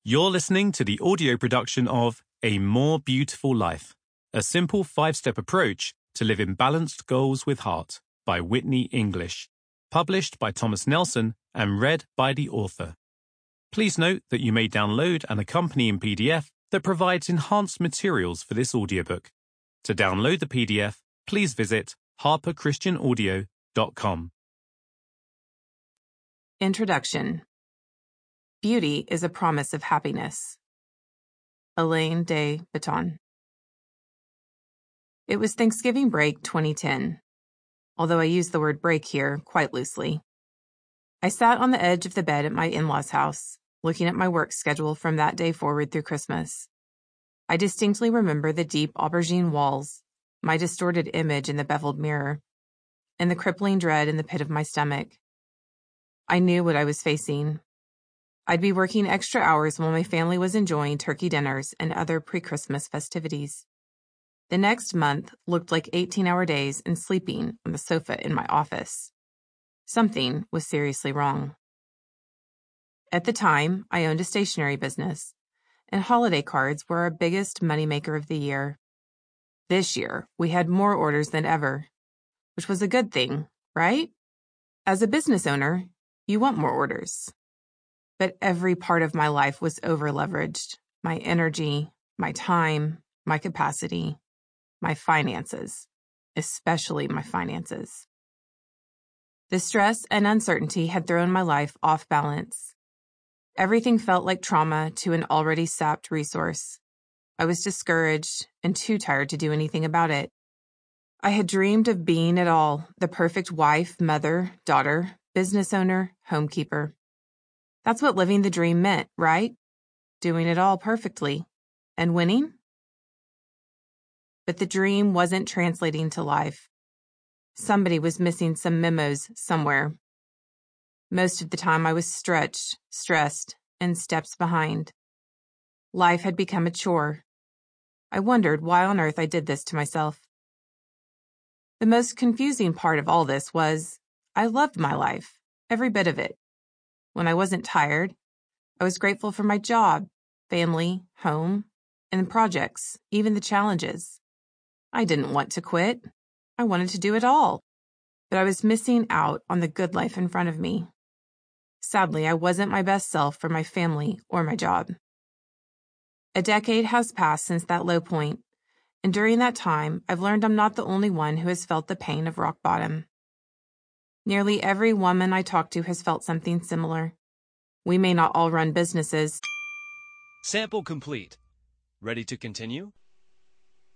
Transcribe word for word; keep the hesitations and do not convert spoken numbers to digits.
You're listening to the audio production of A More Beautiful Life, a simple five-step approach to living balanced goals with heart by Whitney English, published by Thomas Nelson and read by the author. Please note that you may download an accompanying P D F that provides enhanced materials for this audiobook. To download the P D F, please visit harper christian audio dot com. Introduction. Beauty is a promise of happiness. Alain de Botton. It was Thanksgiving break twenty ten, although I use the word break here quite loosely. I sat on the edge of the bed at my in-laws' house, looking at my work schedule from that day forward through Christmas. I distinctly remember the deep aubergine walls, my distorted image in the beveled mirror, and the crippling dread in the pit of my stomach. I knew what I was facing. I'd be working extra hours while my family was enjoying turkey dinners and other pre-Christmas festivities. The next month looked like eighteen-hour days and sleeping on the sofa in my office. Something was seriously wrong. At the time, I owned a stationery business, and holiday cards were our biggest moneymaker of the year. This year, we had more orders than ever, which was a good thing, right? As a business owner, you want more orders. But every part of my life was over-leveraged. My energy, my time, my capacity, my finances, especially my finances. The stress and uncertainty had thrown my life off balance. Everything felt like trauma to an already sapped resource. I was discouraged and too tired to do anything about it. I had dreamed of being it all, the perfect wife, mother, daughter, business owner, homekeeper. That's what living the dream meant, right? Doing it all perfectly. And winning? But the dream wasn't translating to life. Somebody was missing some memos somewhere. Most of the time I was stretched, stressed, and steps behind. Life had become a chore. I wondered why on earth I did this to myself. The most confusing part of all this was I loved my life, every bit of it. When I wasn't tired, I was grateful for my job, family, home, and projects, even the challenges. I didn't want to quit. I wanted to do it all. But I was missing out on the good life in front of me. Sadly, I wasn't my best self for my family or my job. A decade has passed since that low point, and during that time, I've learned I'm not the only one who has felt the pain of rock bottom. Nearly every woman I talk to has felt something similar. We may not all run businesses. Sample complete. Ready to continue?